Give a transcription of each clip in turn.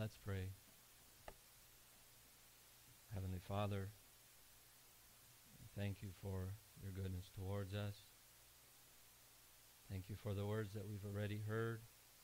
Let's pray. Heavenly Father, thank you for your goodness towards us. Thank you for the words that we've already heard.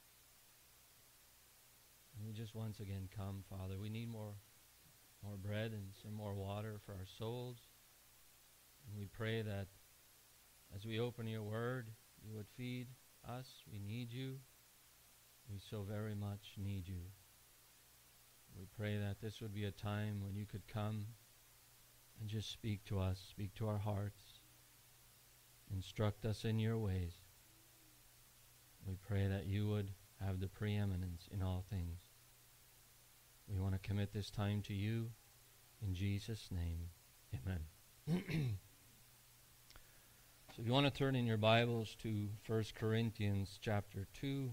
And we just once again come, Father. We need more bread and some more water for our souls. And we pray that as we open your word, you would feed us. We need you. We so very much need you. We pray that this would be a time when you could come and just speak to us, speak to our hearts, instruct us in your ways. We pray that you would have the preeminence in all things. We want to commit this time to you in Jesus' name. Amen. So if you want to turn in your Bibles to 1 Corinthians chapter 2.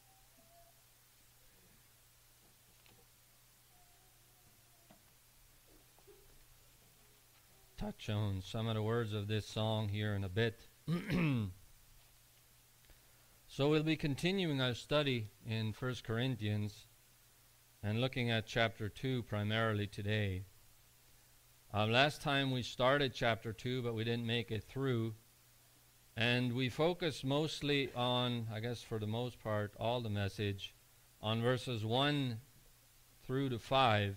Touch on some of the words of this song here in a bit. So we'll be continuing our study in 1 Corinthians and looking at chapter 2 primarily today. Last time we started chapter 2, but we didn't make it through. And we focused mostly on, I guess for the most part, all the message, on verses 1 through to 5.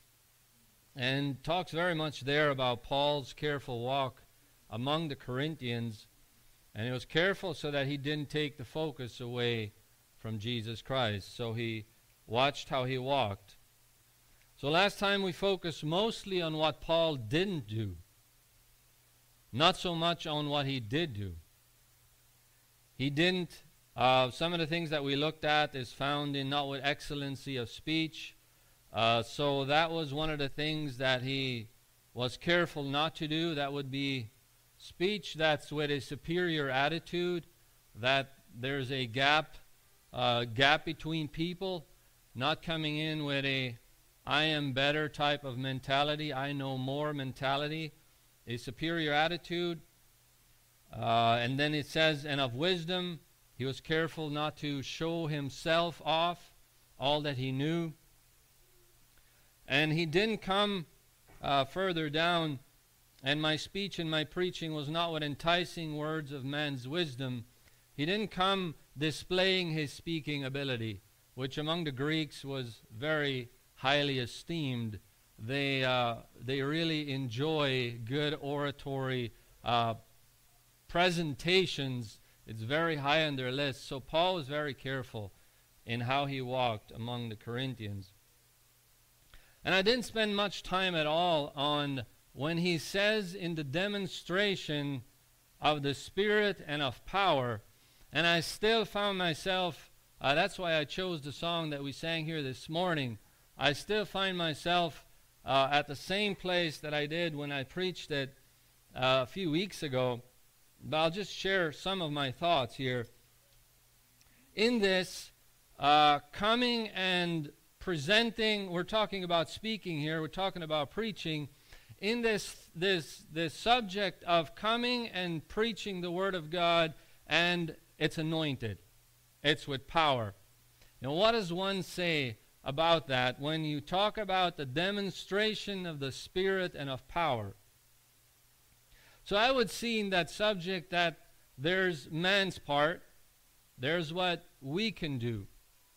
And talks very much there about Paul's careful walk among the Corinthians. And he was careful so that he didn't take the focus away from Jesus Christ. So he watched how he walked. So last time we focused mostly on what Paul didn't do, not so much on what he did do. He didn't, some of the things that we looked at is found in not with excellency of speech. So that was one of the things that he was careful not to do. That would be speech that's with a superior attitude, that there's a gap between people, not coming in with a I am better type of mentality, I know more mentality, a superior attitude. And then it says, and of wisdom, he was careful not to show himself off, all that he knew. And he didn't come further down, and my speech and my preaching was not with enticing words of man's wisdom. He didn't come displaying his speaking ability, which among the Greeks was very highly esteemed. They really enjoy good oratory presentations. It's very high on their list. So Paul was very careful in how he walked among the Corinthians. And I didn't spend much time at all on when he says in the demonstration of the Spirit and of power. And I still found myself, that's why I chose the song that we sang here this morning. I still find myself at the same place that I did when I preached it a few weeks ago. But I'll just share some of my thoughts here. In this, coming and presenting, we're talking about speaking here, we're talking about preaching. In this subject of coming and preaching the Word of God, and it's anointed. It's with power. Now, what does one say about that when you talk about the demonstration of the Spirit and of power? So I would see in that subject that there's man's part, there's what we can do.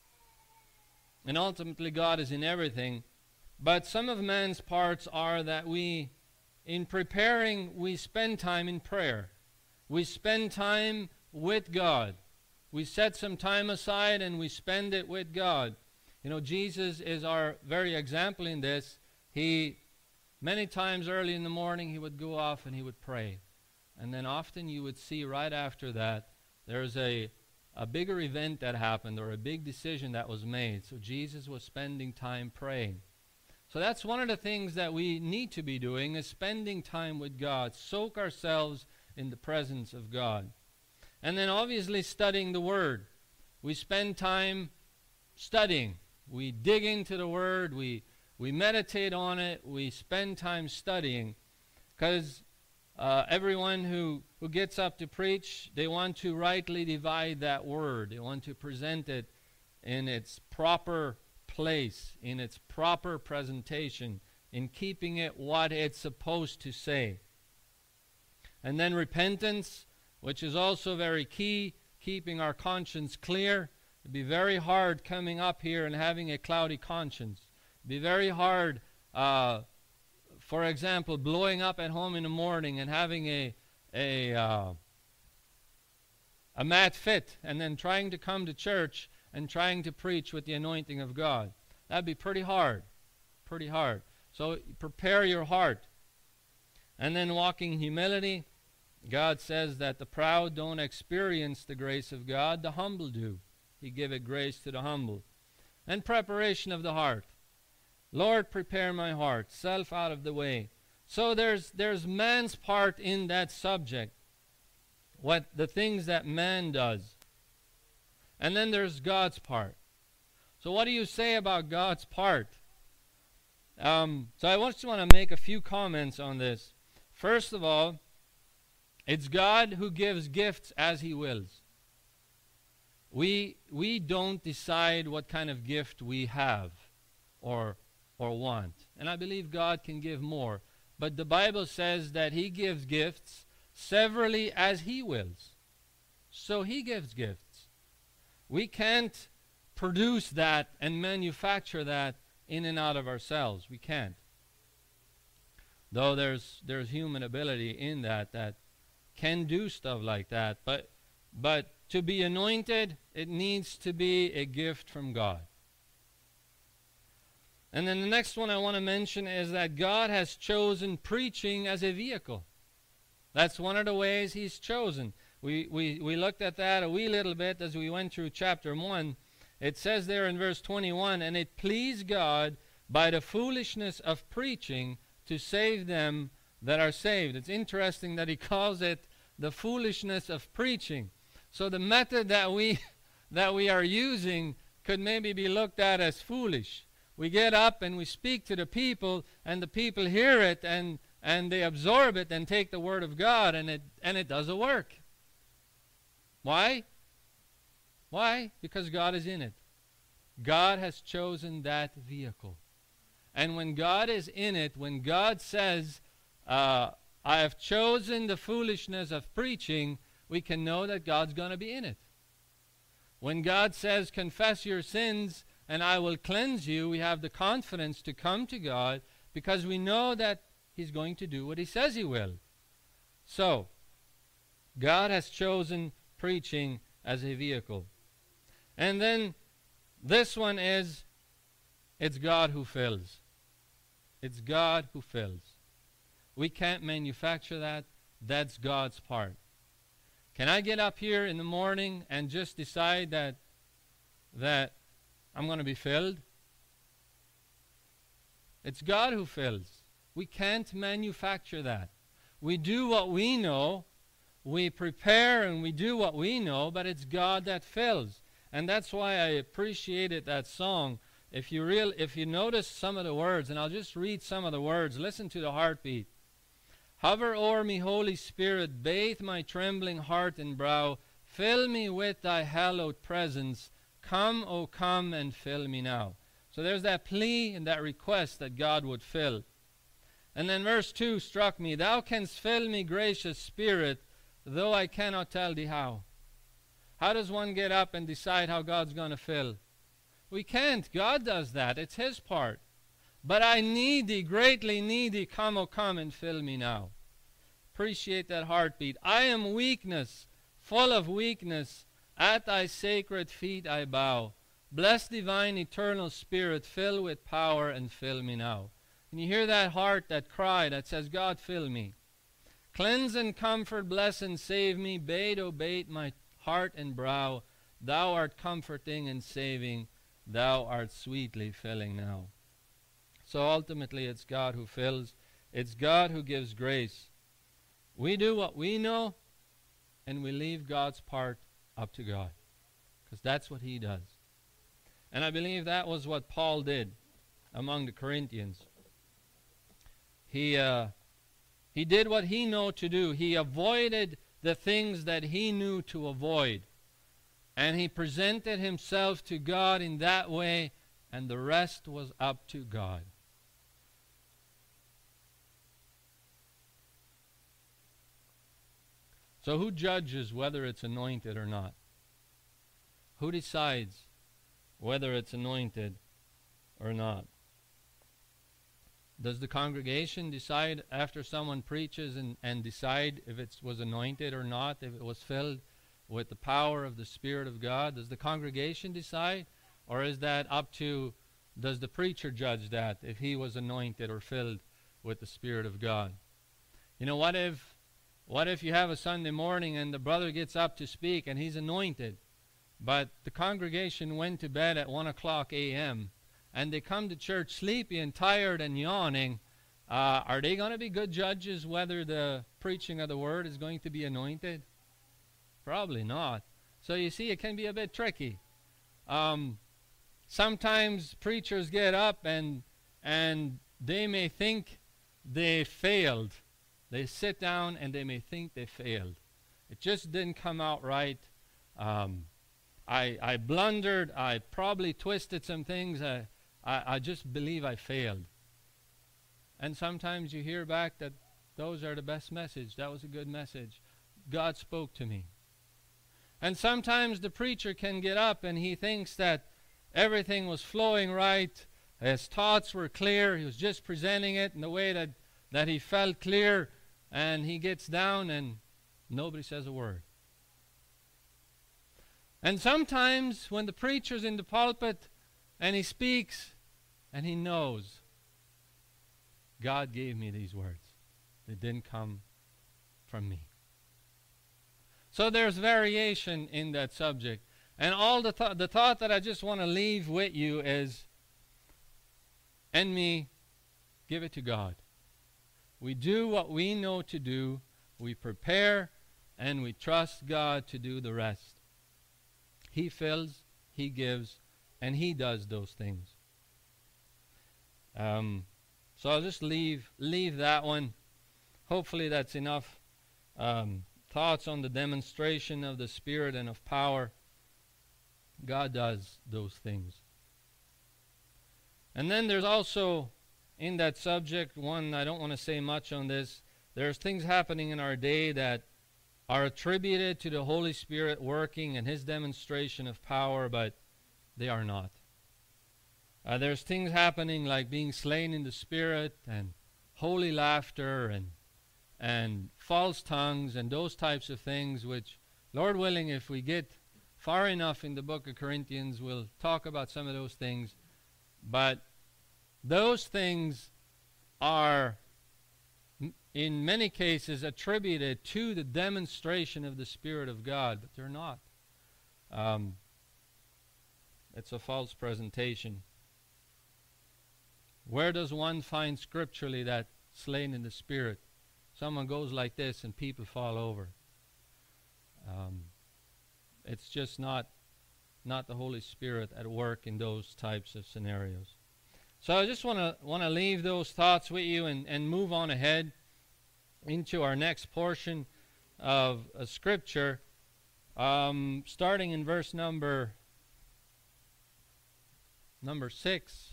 And ultimately God is in everything. But some of man's parts are that we, in preparing, we spend time in prayer. We spend time with God. We set some time aside and we spend it with God. You know, Jesus is our very example in this. He, many times early in the morning, he would go off and he would pray. And then often you would see right after that, there's a bigger event that happened or a big decision that was made. So Jesus was spending time praying. So that's one of the things that we need to be doing, is spending time with God. Soak ourselves in the presence of God. And then obviously studying the Word. We spend time studying. We dig into the Word. We meditate on it. We spend time studying. Because everyone who gets up to preach, they want to rightly divide that Word. They want to present it in its proper place, in its proper presentation, in keeping it what it's supposed to say. And then repentance, which is also very key, keeping our conscience clear. It'd be very hard coming up here and having a cloudy conscience. It'd be very hard, for example, blowing up at home in the morning and having a mad fit, and then trying to come to church and trying to preach with the anointing of God. That'd be pretty hard. Pretty hard. So prepare your heart. And then walking in humility. God says that the proud don't experience the grace of God, the humble do. He giveth grace to the humble. And preparation of the heart. Lord, prepare my heart, self out of the way. So there's man's part in that subject. What the things that man does. And then there's God's part. So what do you say about God's part? So I just want to make a few comments on this. First of all, it's God who gives gifts as He wills. We don't decide what kind of gift we have or want. And I believe God can give more. But the Bible says that He gives gifts severally as He wills. So He gives gifts. We can't produce that and manufacture that in and out of ourselves. We can't. Though there's human ability in that can do stuff like that. But to be anointed, it needs to be a gift from God. And then the next one I want to mention is that God has chosen preaching as a vehicle. That's one of the ways He's chosen. We looked at that a wee little bit as we went through chapter 1. It says there in verse 21, and it pleased God by the foolishness of preaching to save them that are saved. It's interesting that He calls it the foolishness of preaching. So the method that we are using could maybe be looked at as foolish. We get up and we speak to the people, and the people hear it and they absorb it and take the word of God, and it doesn't work. Why? Why? Because God is in it. God has chosen that vehicle. And when God is in it, when God says, I have chosen the foolishness of preaching, we can know that God's going to be in it. When God says, confess your sins and I will cleanse you, we have the confidence to come to God because we know that He's going to do what He says He will. So, God has chosen preaching as a vehicle. And then this one is, it's God who fills. It's God who fills. We can't manufacture that. That's God's part. Can I get up here in the morning and just decide that I'm going to be filled? It's God who fills. We can't manufacture that. We do what we know. We prepare and we do what we know, but it's God that fills. And that's why I appreciated that song. If you notice some of the words, and I'll just read some of the words, listen to the heartbeat. Hover o'er me, Holy Spirit, bathe my trembling heart and brow, fill me with thy hallowed presence, come, O come, and fill me now. So there's that plea and that request that God would fill. And then verse 2 struck me, thou canst fill me, gracious Spirit, though I cannot tell thee how. How does one get up and decide how God's going to fill? We can't. God does that. It's His part. But I need thee, greatly need thee, come, O come, and fill me now. Appreciate that heartbeat. I am weakness, full of weakness, at thy sacred feet I bow. Bless divine eternal Spirit, fill with power and fill me now. Can you hear that heart, that cry that says, God, fill me. Cleanse and comfort, bless and save me, bathe, O bathe my heart and brow. Thou art comforting and saving, thou art sweetly filling now. So ultimately it's God who fills. It's God who gives grace. We do what we know, and we leave God's part up to God, because that's what He does. And I believe that was what Paul did among the Corinthians. He did what he knew to do. He avoided the things that he knew to avoid. And he presented himself to God in that way, and the rest was up to God. So who judges whether it's anointed or not? Who decides whether it's anointed or not? Does the congregation decide after someone preaches and decide if it was anointed or not, if it was filled with the power of the Spirit of God? Does the congregation decide? Or is that up to, does the preacher judge that, if he was anointed or filled with the Spirit of God? You know, what if you have a Sunday morning and the brother gets up to speak and he's anointed, but the congregation went to bed at 1 o'clock a.m., and they come to church sleepy and tired and yawning? Are they going to be good judges whether the preaching of the word is going to be anointed? Probably not. So you see, it can be a bit tricky. Sometimes preachers get up and they may think they failed. They sit down and they may think they failed. It just didn't come out right. I blundered. I probably twisted some things. I just believe I failed. And sometimes you hear back that those are the best message. That was a good message. God spoke to me. And sometimes the preacher can get up and he thinks that everything was flowing right. His thoughts were clear. He was just presenting it in the way that he felt clear. And he gets down and nobody says a word. And sometimes when the preacher's in the pulpit and he speaks and he knows, God gave me these words. They didn't come from me. So there's variation in that subject. And all the thought that I just want to leave with you is, and me, give it to God. We do what we know to do. We prepare and we trust God to do the rest. He fills, He gives, and He does those things. So I'll just leave that one. Hopefully that's enough thoughts on the demonstration of the Spirit and of power. God does those things. And then there's also, in that subject, one, I don't want to say much on this. There's things happening in our day that are attributed to the Holy Spirit working and His demonstration of power, but they are not. There's things happening like being slain in the Spirit and holy laughter and false tongues and those types of things, which, Lord willing, if we get far enough in the book of Corinthians, we'll talk about some of those things. But those things are, in many cases, attributed to the demonstration of the Spirit of God, but they're not. It's a false presentation. Where does one find scripturally that slain in the Spirit? Someone goes like this and people fall over. It's just not the Holy Spirit at work in those types of scenarios. So I just want to leave those thoughts with you and move on ahead into our next portion of Scripture, starting in verse number 6.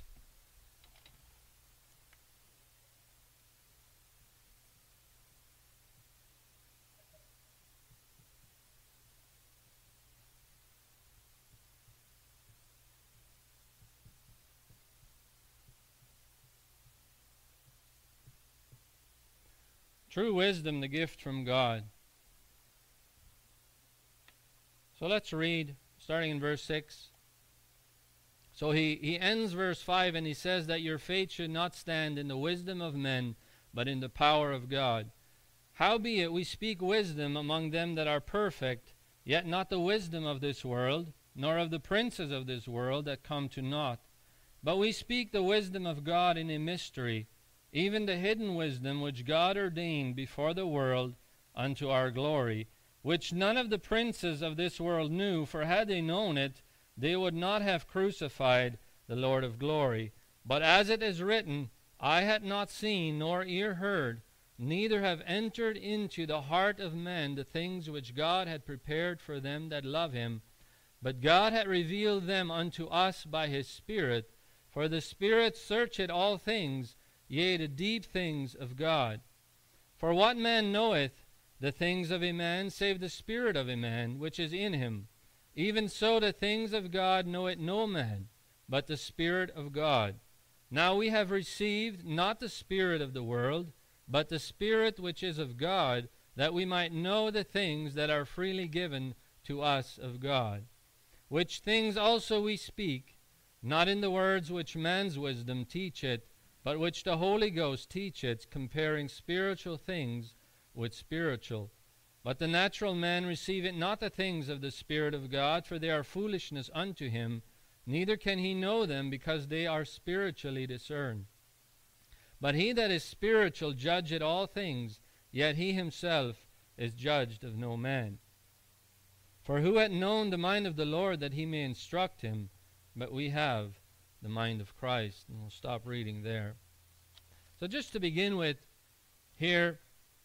True wisdom, the gift from God. So let's read, starting in verse 6. So he ends verse 5 and he says that your faith should not stand in the wisdom of men, but in the power of God. Howbeit we speak wisdom among them that are perfect, yet not the wisdom of this world, nor of the princes of this world that come to naught. But we speak the wisdom of God in a mystery, even the hidden wisdom which God ordained before the world unto our glory, which none of the princes of this world knew, for had they known it, they would not have crucified the Lord of glory. But as it is written, eye had not seen, nor ear heard, neither have entered into the heart of man the things which God had prepared for them that love Him. But God hath revealed them unto us by His Spirit. For the Spirit searcheth all things, yea, the deep things of God. For what man knoweth the things of a man, save the spirit of a man, which is in him? Even so the things of God knoweth no man, but the Spirit of God. Now we have received not the spirit of the world, but the Spirit which is of God, that we might know the things that are freely given to us of God. Which things also we speak, not in the words which man's wisdom teacheth, but which the Holy Ghost teacheth, comparing spiritual things with spiritual. But the natural man receiveth not the things of the Spirit of God, for they are foolishness unto him, neither can he know them, because they are spiritually discerned. But he that is spiritual judgeth all things, yet he himself is judged of no man. For who hath known the mind of the Lord, that he may instruct him? But we have the mind of Christ. And we'll stop reading there. So just to begin with here,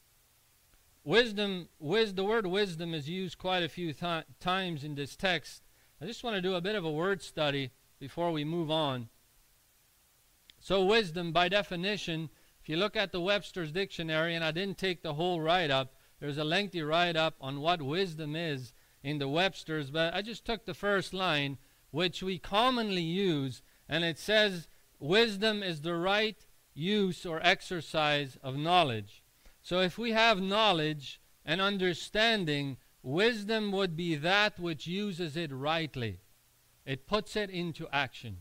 the word wisdom is used quite a few times in this text. I just want to do a bit of a word study before we move on. So wisdom, by definition, if you look at the Webster's Dictionary, and I didn't take the whole write-up, there's a lengthy write-up on what wisdom is in the Webster's, but I just took the first line, which we commonly use, and it says, wisdom is the right use or exercise of knowledge. So if we have knowledge and understanding, wisdom would be that which uses it rightly. It puts it into action.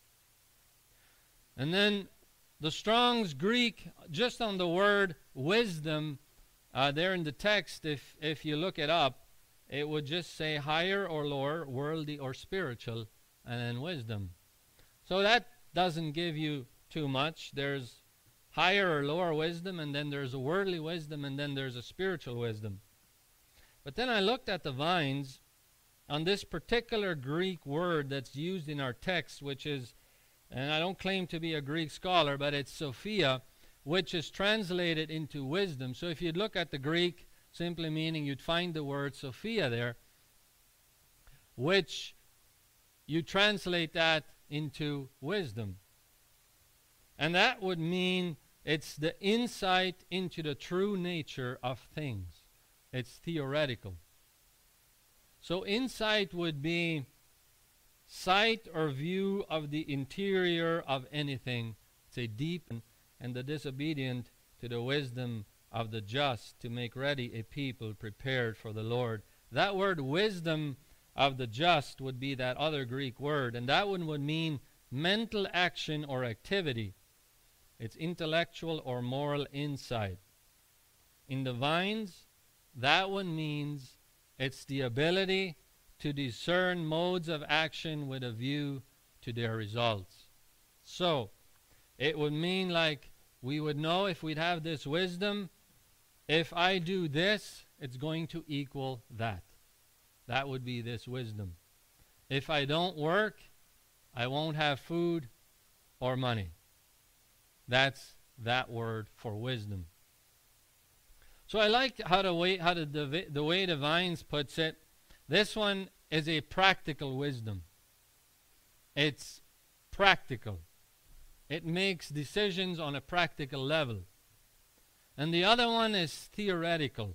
And then the Strong's Greek, just on the word wisdom, there in the text, if you look it up, it would just say higher or lower, worldly or spiritual, and then wisdom. So that doesn't give you too much. There's higher or lower wisdom, and then there's a worldly wisdom, and then there's a spiritual wisdom. But then I looked at the Vines on this particular Greek word that's used in our text, which is, and I don't claim to be a Greek scholar, but it's Sophia, which is translated into wisdom. So if you'd look at the Greek, simply meaning, you'd find the word Sophia there, which you translate that into wisdom. And that would mean it's the insight into the true nature of things. It's theoretical. So insight would be sight or view of the interior of anything. It's a deep and the disobedient to the wisdom of the just, to make ready a people prepared for the Lord. That word wisdom of the just would be that other Greek word, and that one would mean mental action or activity. It's intellectual or moral insight. In the Vines, that one means it's the ability to discern modes of action with a view to their results. So, it would mean like we would know, if we'd have this wisdom, if I do this, it's going to equal that. That would be this wisdom. If I don't work, I won't have food or money. That's that word for wisdom. So I like how the way the Vines puts it. This one is a practical wisdom. It's practical. It makes decisions on a practical level. And the other one is theoretical.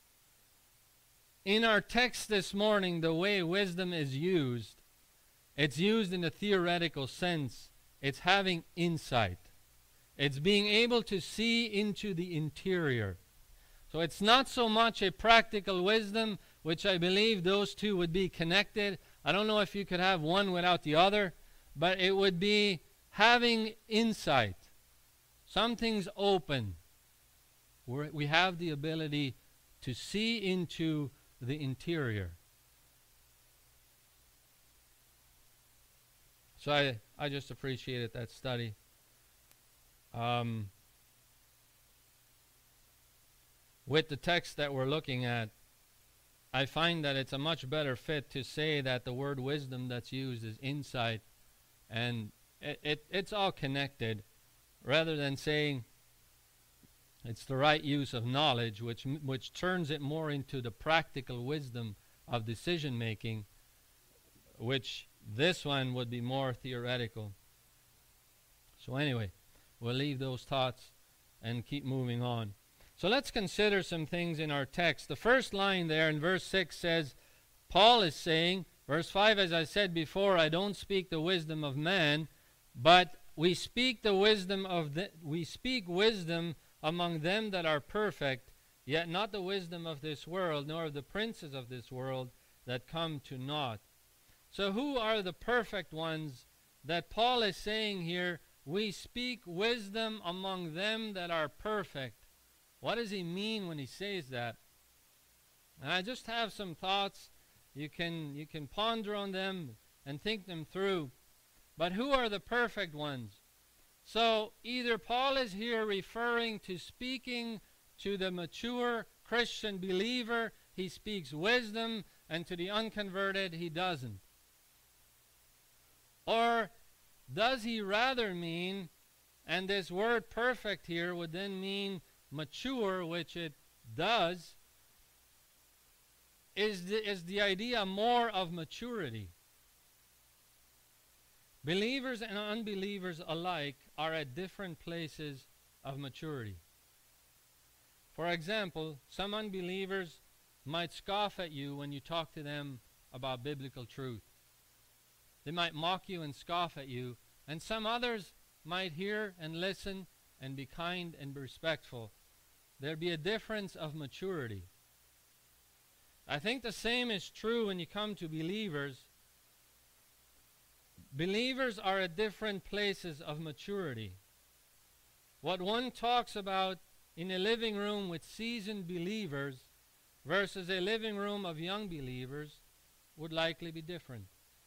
In our text this morning, the way wisdom is used, it's used in a theoretical sense. It's having insight. It's being able to see into the interior. So it's not so much a practical wisdom, which I believe those two would be connected. I don't know if you could have one without the other, but it would be having insight. Something's open. We have the ability to see into the interior. So I just appreciated that study. With the text that we're looking at, I find that it's a much better fit to say that the word wisdom that's used is insight, and it's all connected, rather than saying it's the right use of knowledge, which turns it more into the practical wisdom of decision making, which this one would be more theoretical. So anyway, we'll leave those thoughts and keep moving on. So let's consider some things in our text. The first line there in verse 6 says, Paul is saying, verse 5, as I said before, I don't speak the wisdom of man, but we speak wisdom among them that are perfect, yet not the wisdom of this world, nor of the princes of this world that come to naught. So who are the perfect ones that Paul is saying here? We speak wisdom among them that are perfect. What does he mean when he says that? And I just have some thoughts. You can ponder on them and think them through. But who are the perfect ones? So either Paul is here referring to speaking to the mature Christian believer, he speaks wisdom, and to the unconverted, he doesn't. Or does he rather mean, and this word perfect here would then mean mature, which it does, is the idea more of maturity. Believers and unbelievers alike are at different places of maturity. For example, some unbelievers might scoff at you when you talk to them about biblical truth. They might mock you and scoff at you, and some others might hear and listen and be kind and be respectful. There'd be a difference of maturity. I think the same is true when you come to believers. Believers are at different places of maturity. What one talks about in a living room with seasoned believers versus a living room of young believers would likely be different.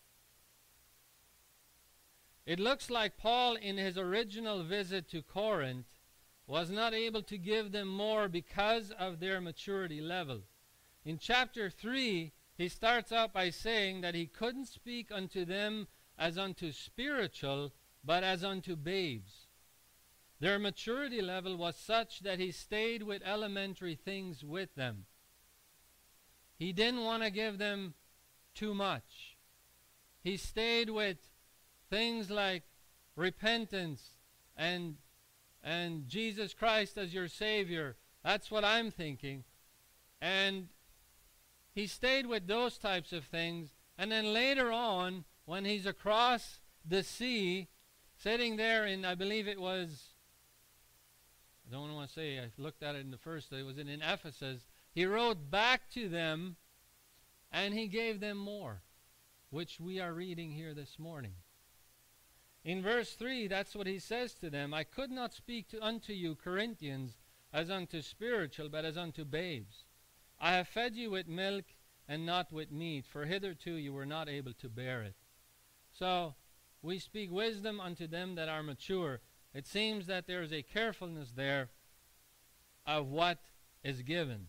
It looks like Paul, in his original visit to Corinth, was not able to give them more because of their maturity level. In chapter 3, he starts out by saying that he couldn't speak unto them as unto spiritual, but as unto babes. Their maturity level was such that he stayed with elementary things with them. He didn't want to give them too much. He stayed with things like repentance and Jesus Christ as your Savior. That's what I'm thinking. And he stayed with those types of things. And then later on, when he's across the sea, sitting there in, I believe it was, I don't want to say, I looked at it in the first, it was in Ephesus, he wrote back to them and he gave them more, which we are reading here this morning. In verse 3, that's what he says to them. I could not speak unto you, Corinthians, as unto spiritual, but as unto babes. I have fed you with milk and not with meat, for hitherto you were not able to bear it. So, we speak wisdom unto them that are mature. It seems that there is a carefulness there of what is given.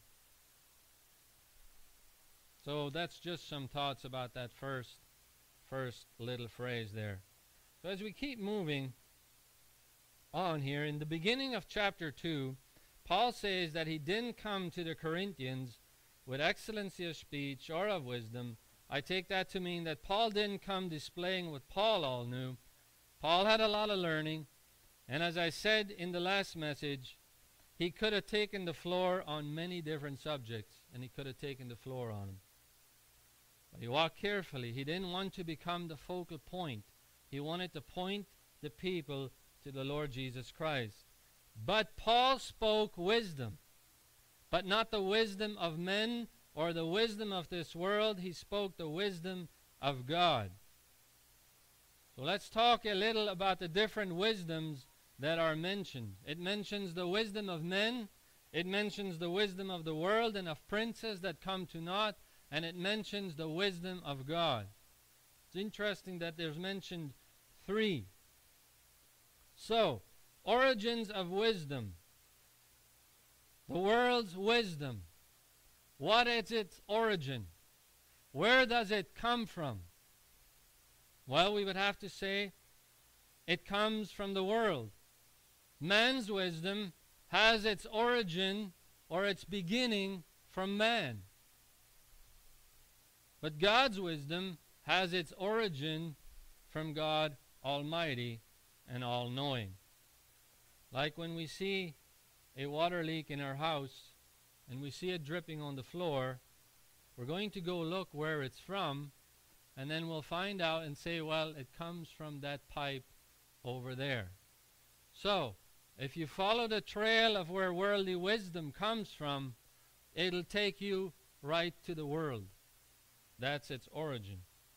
So that's just some thoughts about that first little phrase there. So as we keep moving on here, in the beginning of chapter 2, Paul says that he didn't come to the Corinthians with excellency of speech or of wisdom. I take that to mean that Paul didn't come displaying what Paul all knew. Paul had a lot of learning, and as I said in the last message, he could have taken the floor on many different subjects, and he could have taken the floor on them. But he walked carefully. He didn't want to become the focal point. He wanted to point the people to the Lord Jesus Christ. But Paul spoke wisdom, but not the wisdom of men or the wisdom of this world. He spoke the wisdom of God. So let's talk a little about the different wisdoms that are mentioned. It mentions the wisdom of men. It mentions the wisdom of the world and of princes that come to naught. And it mentions the wisdom of God. It's interesting that there's mentioned 3. So, origins of wisdom. The world's wisdom. What is its origin? Where does it come from? Well, we would have to say it comes from the world. Man's wisdom has its origin or its beginning from man. But God's wisdom has its origin from God Almighty, and all-knowing. Like when we see a water leak in our house and we see it dripping on the floor, we're going to go look where it's from, and then we'll find out and say, well, it comes from that pipe over there. So, if you follow the trail of where worldly wisdom comes from, it'll take you right to the world. That's its origin.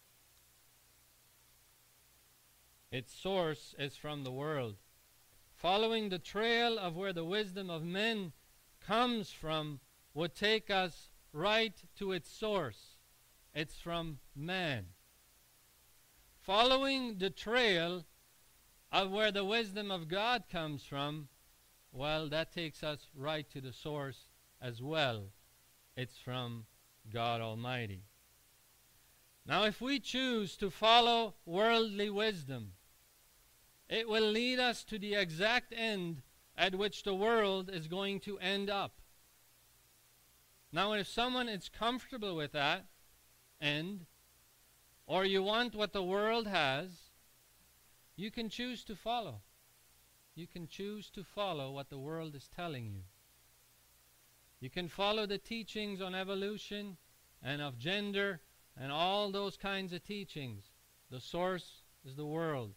Its source is from the world. Following the trail of where the wisdom of men comes from would take us right to its source. It's from man. Following the trail of where the wisdom of God comes from, well, that takes us right to the source as well. It's from God Almighty. Now, if we choose to follow worldly wisdom, it will lead us to the exact end at which the world is going to end up. Now, if someone is comfortable with that end, or you want what the world has, you can choose to follow. You can choose to follow what the world is telling you. You can follow the teachings on evolution and of gender and all those kinds of teachings. The source is the world.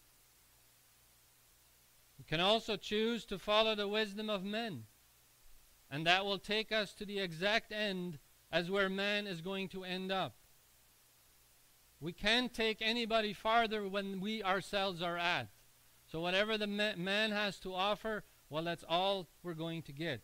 You can also choose to follow the wisdom of men, and that will take us to the exact end as where man is going to end up. We can't take anybody farther when we ourselves are at. So whatever the man has to offer, well, that's all we're going to get.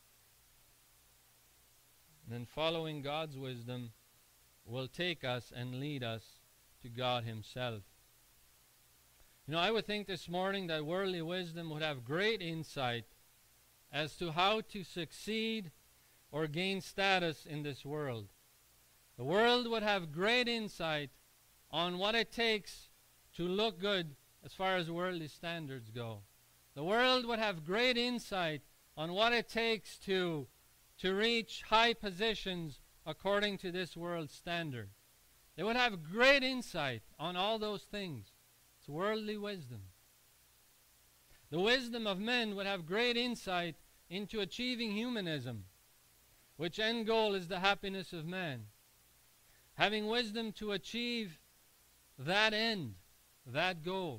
And then following God's wisdom will take us and lead us to God Himself. You know, I would think this morning that worldly wisdom would have great insight as to how to succeed or gain status in this world. The world would have great insight on what it takes to look good as far as worldly standards go. The world would have great insight on what it takes to reach high positions according to this world's standard. They would have great insight on all those things. It's worldly wisdom. The wisdom of men would have great insight into achieving humanism, which end goal is the happiness of man. Having wisdom to achieve that end, that goal.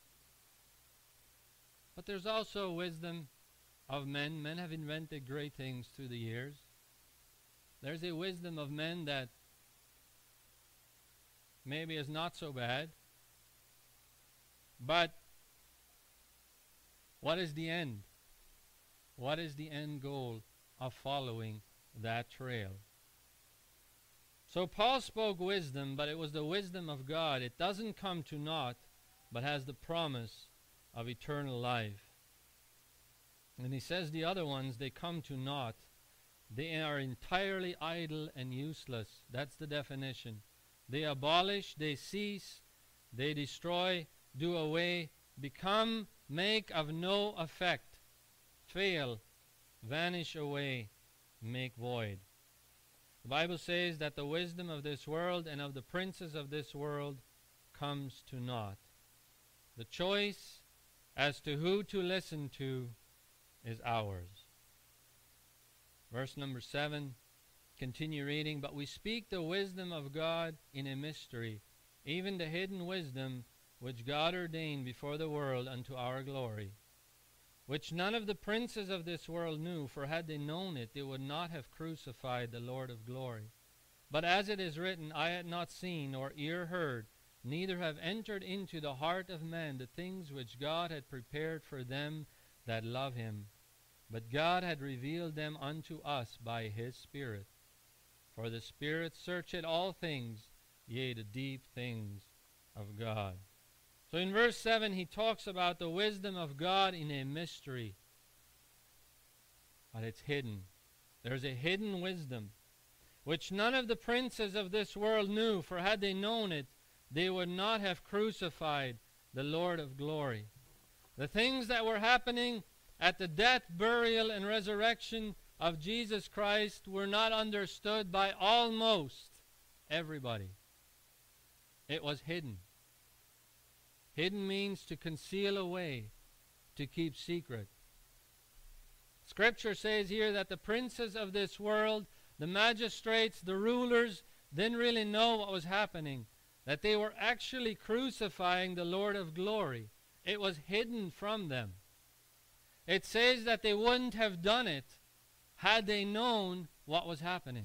But there's also wisdom of men. Men have invented great things through the years. There's a wisdom of men that maybe is not so bad. But what is the end? What is the end goal of following that trail? So Paul spoke wisdom, but it was the wisdom of God. It doesn't come to naught, but has the promise of eternal life. And he says the other ones, they come to naught. They are entirely idle and useless. That's the definition. They abolish, they cease, they destroy, do away, become, make of no effect, fail, vanish away, make void. The Bible says that the wisdom of this world and of the princes of this world comes to naught. The choice as to who to listen to is ours. Verse number 7, continue reading. But we speak the wisdom of God in a mystery, even the hidden wisdom which God ordained before the world unto our glory, which none of the princes of this world knew, for had they known it, they would not have crucified the Lord of glory. But as it is written, eye had not seen, nor ear heard, neither have entered into the heart of man the things which God had prepared for them that love Him. But God had revealed them unto us by His Spirit. For the Spirit searcheth all things, yea, the deep things of God. So in verse 7, he talks about the wisdom of God in a mystery. But it's hidden. There's a hidden wisdom, which none of the princes of this world knew, for had they known it, they would not have crucified the Lord of glory. The things that were happening at the death, burial, and resurrection of Jesus Christ were not understood by almost everybody. It was hidden. Hidden means to conceal away, to keep secret. Scripture says here that the princes of this world, the magistrates, the rulers, didn't really know what was happening, that they were actually crucifying the Lord of glory. It was hidden from them. It says that they wouldn't have done it had they known what was happening.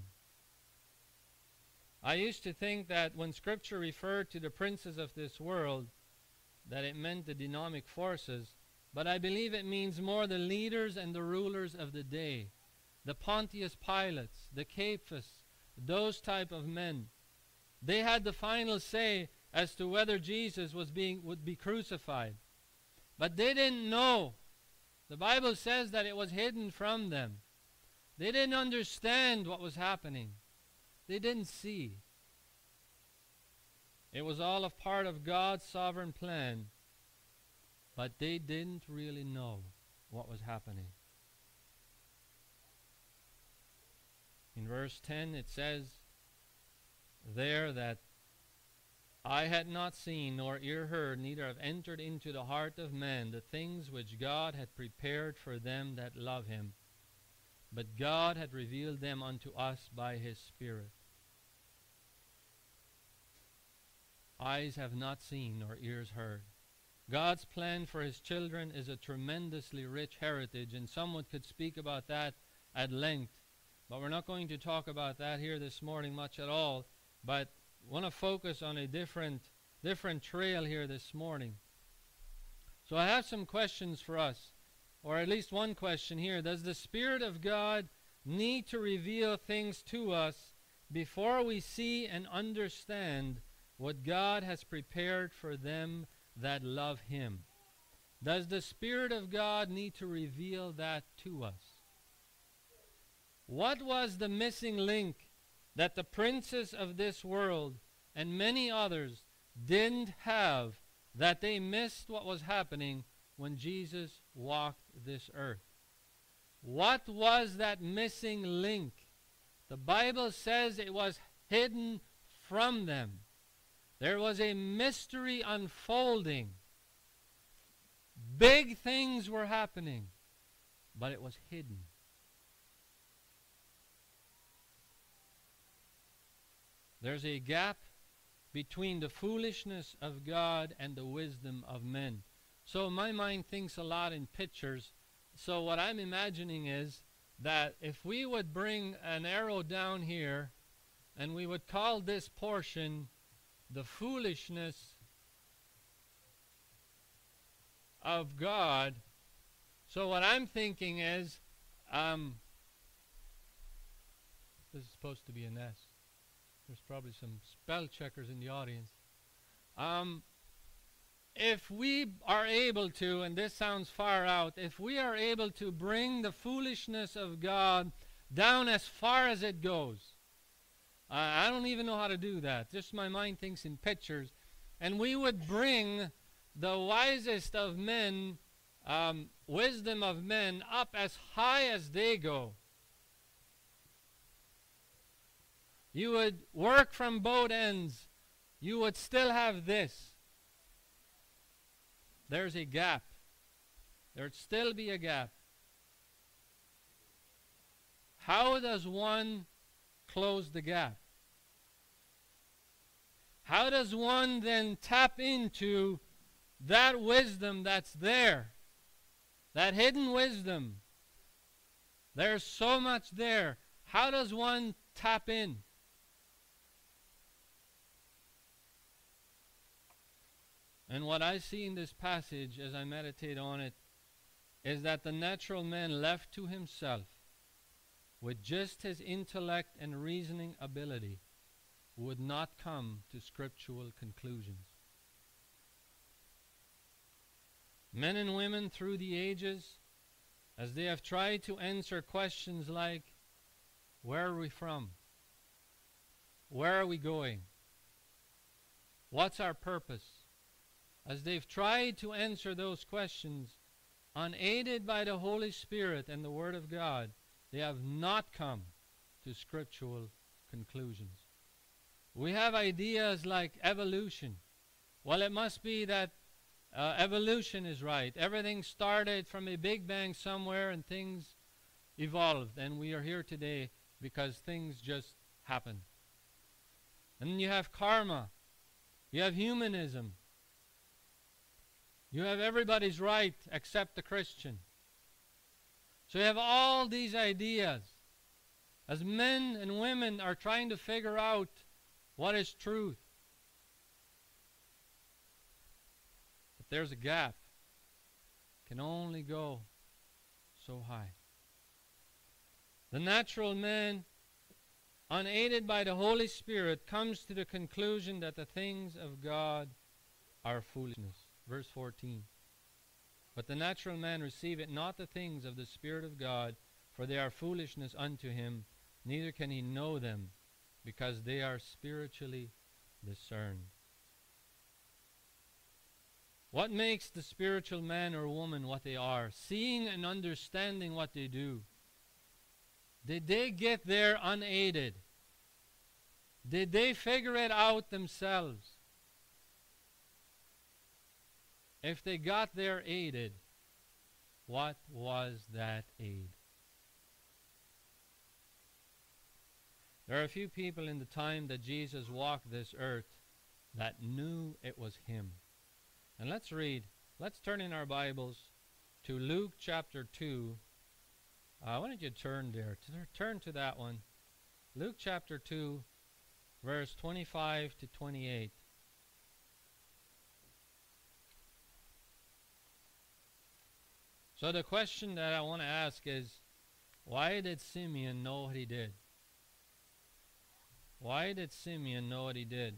I used to think that when Scripture referred to the princes of this world, that it meant the demonic forces, but I believe it means more the leaders and the rulers of the day. The Pontius Pilates, the Caiaphas, those type of men. They had the final say as to whether Jesus would be crucified. But they didn't know. The Bible says that it was hidden from them. They didn't understand what was happening. They didn't see. It was all a part of God's sovereign plan, but they didn't really know what was happening. In verse 10 it says there that I had not seen nor ear heard, neither have entered into the heart of man the things which God had prepared for them that love him. But God had revealed them unto us by his Spirit. Eyes have not seen nor ears heard. God's plan for his children is a tremendously rich heritage, and someone could speak about that at length. But we're not going to talk about that here this morning much at all. But I want to focus on a different trail here this morning. So I have some questions for us, or at least one question here. Does the Spirit of God need to reveal things to us before we see and understand what God has prepared for them that love him? Does the Spirit of God need to reveal that to us? What was the missing link that the princes of this world and many others didn't have, that they missed what was happening when Jesus walked this earth? What was that missing link? The Bible says it was hidden from them. There was a mystery unfolding. Big things were happening, but it was hidden. There's a gap between the foolishness of God and the wisdom of men. So my mind thinks a lot in pictures. So what I'm imagining is that if we would bring an arrow down here and we would call this portion the foolishness of God. So what I'm thinking is, this is supposed to be an S. There's probably some spell checkers in the audience. If we are able to, and this sounds far out, if we are able to bring the foolishness of God down as far as it goes, I don't even know how to do that. Just my mind thinks in pictures. And we would bring the wisest of men, wisdom of men, up as high as they go. You would work from both ends. You would still have this. There's a gap. There'd still be a gap. How does one close the gap? How does one then tap into that wisdom that's there? That hidden wisdom. There's so much there. How does one tap in? And what I see in this passage as I meditate on it is that the natural man left to himself with just his intellect and reasoning ability would not come to scriptural conclusions. Men and women through the ages, as they have tried to answer questions like, where are we from? Where are we going? What's our purpose? As they've tried to answer those questions, unaided by the Holy Spirit and the Word of God, they have not come to scriptural conclusions. We have ideas like evolution. Well, it must be that evolution is right. Everything started from a big bang somewhere and things evolved. And we are here today because things just happen. And then you have karma. You have humanism. You have everybody's right except the Christian. So you have all these ideas. As men and women are trying to figure out what is truth. But there's a gap. Can only go so high. The natural man, unaided by the Holy Spirit, comes to the conclusion that the things of God are foolishness. Verse 14. But the natural man receiveth not the things of the Spirit of God, for they are foolishness unto him, neither can he know them, because they are spiritually discerned. What makes the spiritual man or woman what they are? Seeing and understanding what they do. Did they get there unaided? Did they figure it out themselves? If they got there aided, what was that aid? There are a few people in the time that Jesus walked this earth that knew it was him. And let's read. Let's turn in our Bibles to Luke chapter 2. Why don't you turn there? Turn to that one. Luke chapter 2, verse 25 to 28. So the question that I want to ask is, why did Simeon know what he did? Why did Simeon know what he did?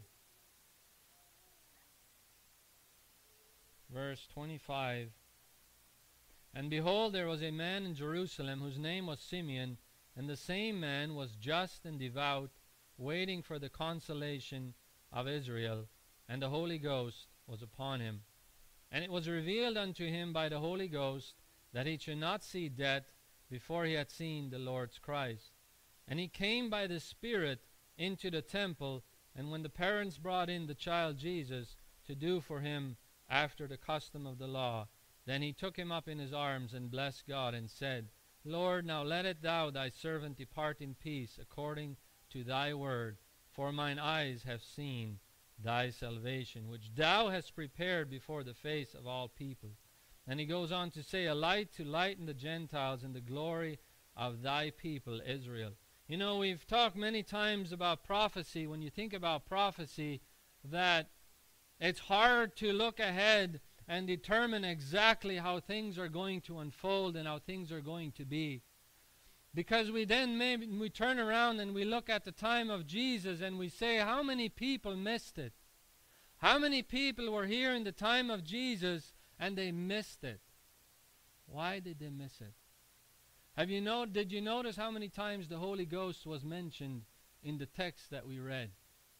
Verse 25. And behold, there was a man in Jerusalem whose name was Simeon, and the same man was just and devout, waiting for the consolation of Israel, and the Holy Ghost was upon him. And it was revealed unto him by the Holy Ghost that he should not see death before he had seen the Lord's Christ. And he came by the Spirit into the temple, and when the parents brought in the child Jesus to do for him after the custom of the law, then he took him up in his arms and blessed God and said, Lord, now lettest thou thy servant depart in peace according to thy word, for mine eyes have seen thy salvation, which thou hast prepared before the face of all people. And he goes on to say, a light to lighten the Gentiles and the glory of thy people Israel. You know, we've talked many times about prophecy. When you think about prophecy, that it's hard to look ahead and determine exactly how things are going to unfold and how things are going to be. Because we turn around and we look at the time of Jesus and we say, how many people missed it? How many people were here in the time of Jesus and they missed it? Why did they miss it? Did you notice how many times the Holy Ghost was mentioned in the text that we read?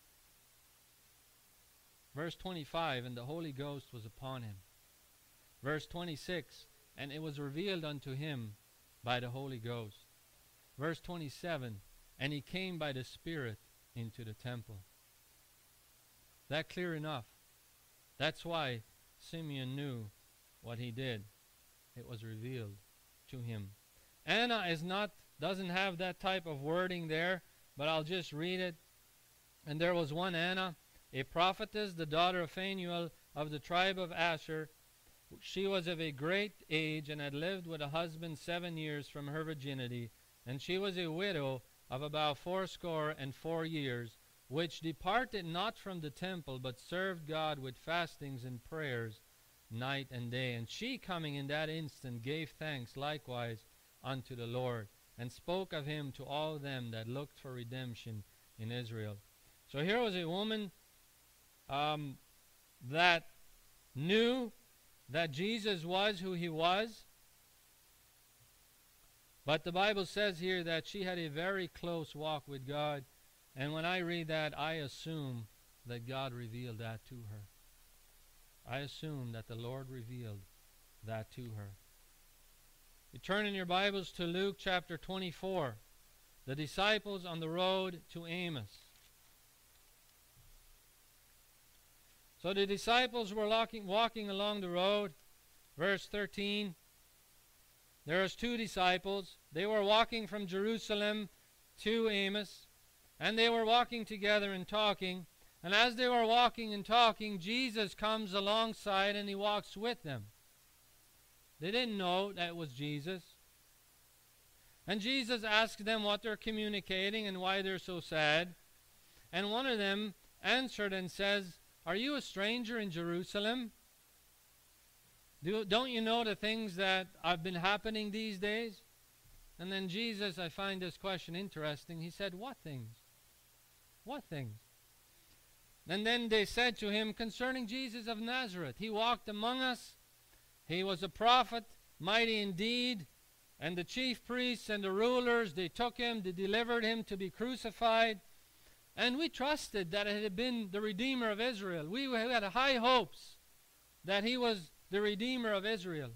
Verse 25, and the Holy Ghost was upon him. Verse 26, and it was revealed unto him by the Holy Ghost. Verse 27, and he came by the Spirit into the temple. That clear enough. That's why Simeon knew what he did. It was revealed to him. Anna doesn't have that type of wording there, but I'll just read it. And there was one Anna, a prophetess, the daughter of Phanuel of the tribe of Asher. She was of a great age and had lived with a husband 7 years from her virginity. And she was a widow of about 84 years, which departed not from the temple, but served God with fastings and prayers night and day. And she, coming in that instant, gave thanks likewise unto the Lord, and spoke of him to all them that looked for redemption in Israel. So here was a woman that knew that Jesus was who he was. But the Bible says here that she had a very close walk with God. And when I read that, I assume that God revealed that to her. I assume that the Lord revealed that to her. You turn in your Bibles to Luke chapter 24. The disciples on the road to Emmaus. So the disciples were walking along the road. Verse 13. There was two disciples. They were walking from Jerusalem to Emmaus. And they were walking together and talking. And as they were walking and talking, Jesus comes alongside and he walks with them. They didn't know that it was Jesus. And Jesus asked them what they're communicating and why they're so sad. And one of them answered and says, "Are you a stranger in Jerusalem? Don't you know the things that have been happening these days?" And then Jesus, I find this question interesting. He said, "What things? What things?" And then they said to him, "Concerning Jesus of Nazareth. He walked among us. He was a prophet, mighty indeed. And the chief priests and the rulers, they took him, they delivered him to be crucified. And we trusted that it had been the Redeemer of Israel. We had high hopes that he was the Redeemer of Israel."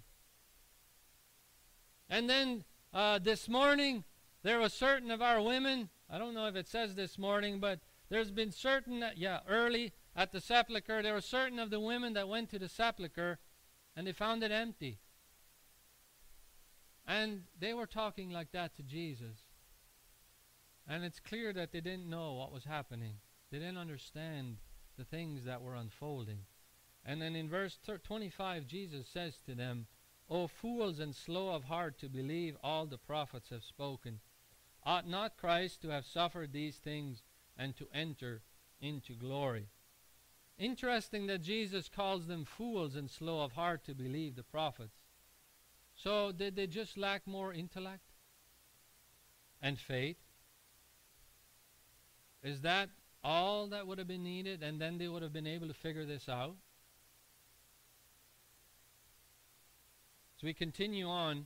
And then this morning, there were certain of our women, I don't know if it says this morning, but there's been certain, early at the sepulchre, there were certain of the women that went to the sepulchre and they found it empty. And they were talking like that to Jesus. And it's clear that they didn't know what was happening. They didn't understand the things that were unfolding. And then in verse 25, Jesus says to them, "O fools and slow of heart to believe all the prophets have spoken. Ought not Christ to have suffered these things and to enter into glory?" Interesting that Jesus calls them fools and slow of heart to believe the prophets. So did they just lack more intellect and faith? Is that all that would have been needed, and then they would have been able to figure this out? So we continue on.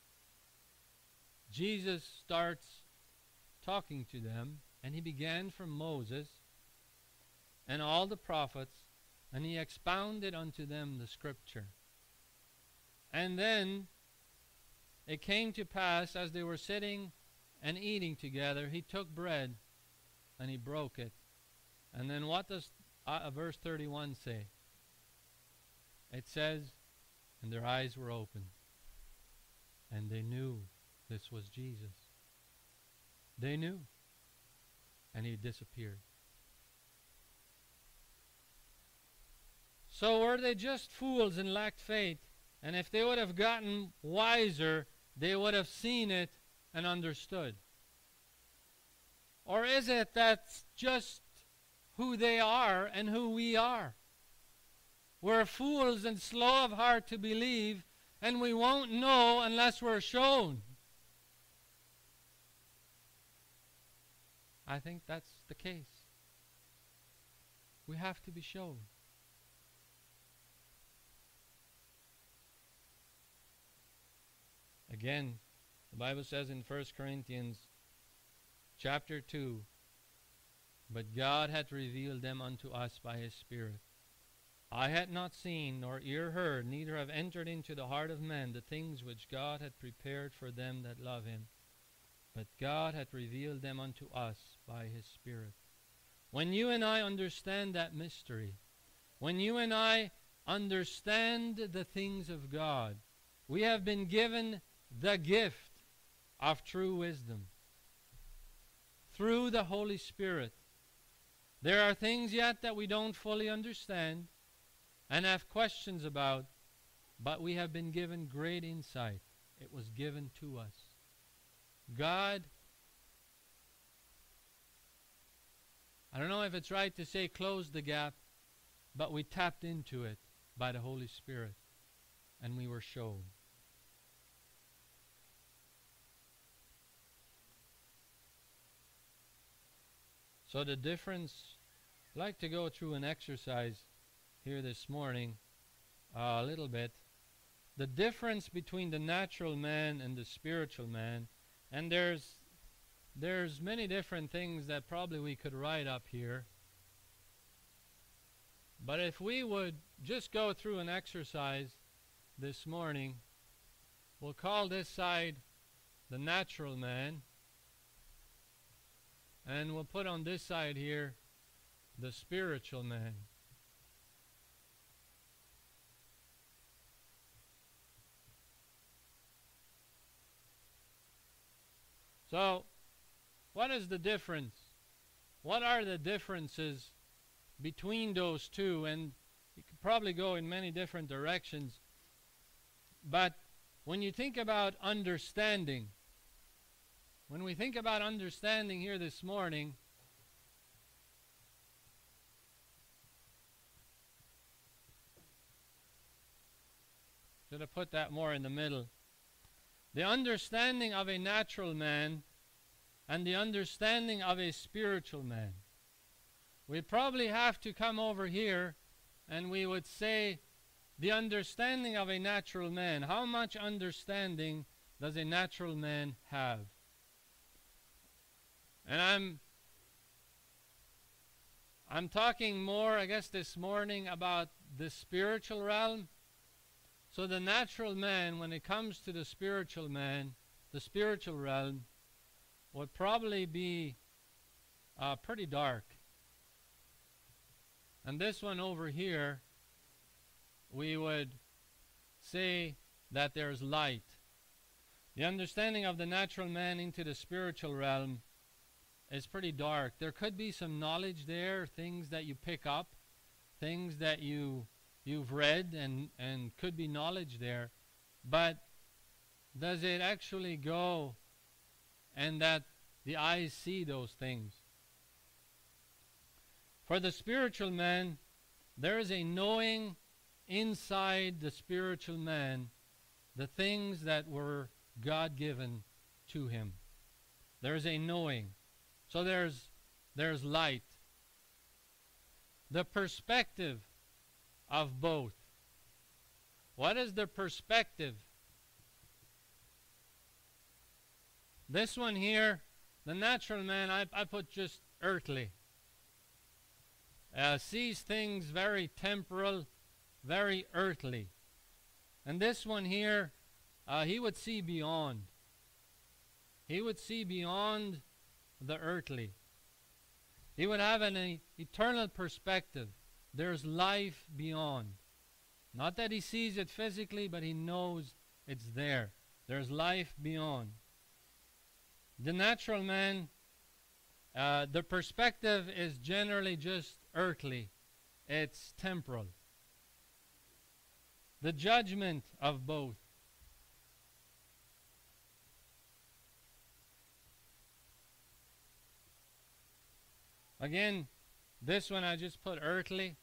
Jesus starts talking to them, and he began from Moses and all the prophets, and he expounded unto them the scripture. And then it came to pass, as they were sitting and eating together, he took bread and he broke it. And then what does verse 31 say? It says, "And their eyes were opened, and they knew this was Jesus." They knew. And he disappeared. So were they just fools and lacked faith? And if they would have gotten wiser, they would have seen it and understood. Or is it that's just who they are and who we are? We're fools and slow of heart to believe, and we won't know unless we're shown. I think that's the case. We have to be shown. Again, the Bible says in 1 Corinthians chapter 2, "But God hath revealed them unto us by his Spirit. Eye hath not seen, nor ear heard, neither have entered into the heart of man the things which God hath prepared for them that love him. But God hath revealed them unto us by his Spirit." When you and I understand that mystery, when you and I understand the things of God, we have been given the gift of true wisdom through the Holy Spirit. There are things yet that we don't fully understand and have questions about, but we have been given great insight. It was given to us. God, I don't know if it's right to say closed the gap, but we tapped into it by the Holy Spirit, and we were shown. So the difference, I'd like to go through an exercise here this morning a little bit. The difference between the natural man and the spiritual man. And there's many different things that probably we could write up here. But if we would just go through an exercise this morning, we'll call this side the natural man. And we'll put on this side here the spiritual man. So, what is the difference? What are the differences between those two? And you could probably go in many different directions. But when you think about understanding, when we think about understanding here this morning, should have put that more in the middle. The understanding of a natural man and the understanding of a spiritual man. We probably have to come over here and we would say the understanding of a natural man. How much understanding does a natural man have? And I'm talking more, I guess, this morning about the spiritual realm. So the natural man, when it comes to the spiritual man, the spiritual realm, would probably be pretty dark. And this one over here, we would say that there's light. The understanding of the natural man into the spiritual realm is pretty dark. There could be some knowledge there, things that you pick up, things that you've read, and could be knowledge there. But does it actually go and that the eyes see those things? For the spiritual man, there is a knowing inside the spiritual man, the things that were God-given to him. There's a knowing. So there's light. The perspective of both. What is the perspective? This one here, the natural man, I put just earthly. Sees things very temporal, very earthly. And this one here, he would see beyond. He would see beyond the earthly. He would have an eternal perspective. There's life beyond. Not that he sees it physically, but he knows it's there. There's life beyond. The natural man, the perspective is generally just earthly. It's temporal. The judgment of both. Again, this one I just put earthly.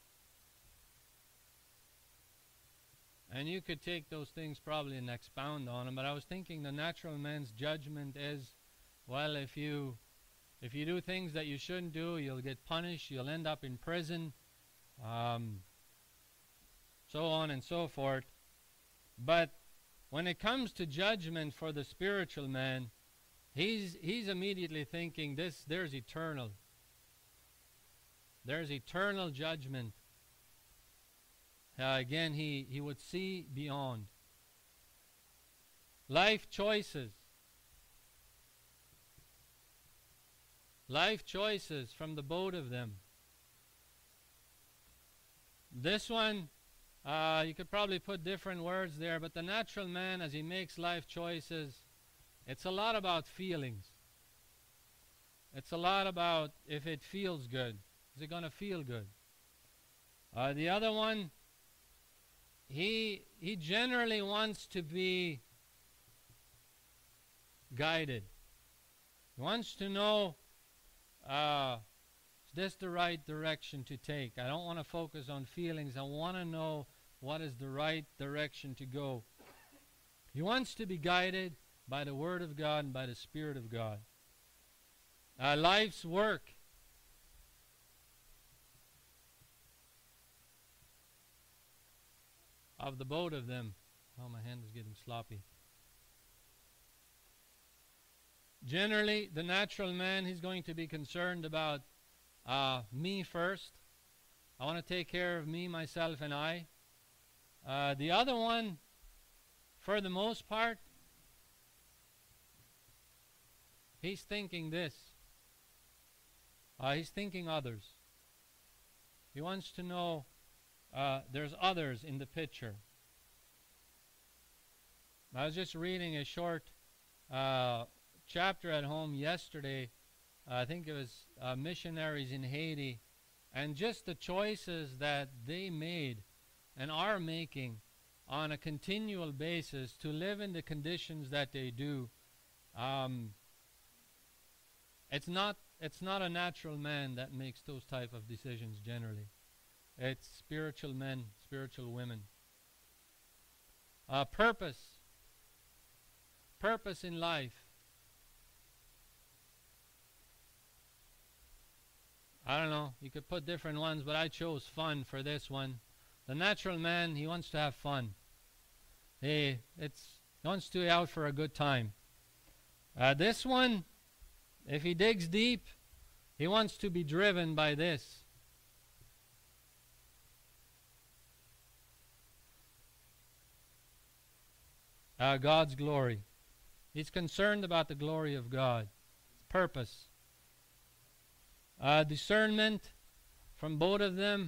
And you could take those things probably and expound on them, but I was thinking the natural man's judgment is, well, if you do things that you shouldn't do, you'll get punished, you'll end up in prison, so on and so forth. But when it comes to judgment for the spiritual man, he's immediately thinking there's eternal. There's eternal judgment. Again, he would see beyond. Life choices. Life choices from the both of them. This one, you could probably put different words there, but the natural man, as he makes life choices, it's a lot about feelings. It's a lot about if it feels good. Is it going to feel good? The other one, he generally wants to be guided. He wants to know, is this the right direction to take? I don't want to focus on feelings. I want to know what is the right direction to go. He wants to be guided by the Word of God and by the Spirit of God. Life's work. Of the both of them. Oh, my hand is getting sloppy. Generally, the natural man, he's going to be concerned about me first. I want to take care of me, myself, and I. The other one, for the most part, he's thinking this. He's thinking others. He wants to know there's others in the picture. I was just reading a short chapter at home yesterday. I think it was missionaries in Haiti, and just the choices that they made and are making on a continual basis to live in the conditions that they do. It's not a natural man that makes those type of decisions generally. It's spiritual men, spiritual women. Purpose in life. I don't know, you could put different ones, but I chose fun for this one. The natural man, he wants to have fun. He wants to be out for a good time. This one, if he digs deep, he wants to be driven by this. God's glory. He's concerned about the glory of God. Purpose. Discernment from both of them.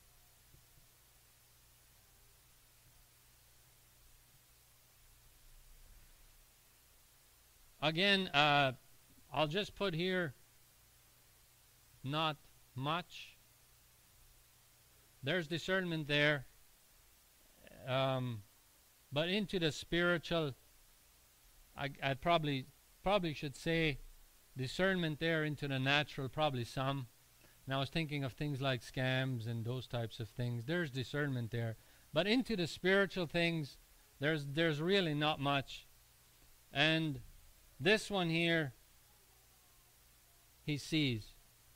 Again, I'll just put here, not much. There's discernment there. But into the spiritual, I'd probably should say discernment there. Into the natural, probably some. And I was thinking of things like scams and those types of things. There's discernment there. But into the spiritual things, there's really not much. And this one here, he sees.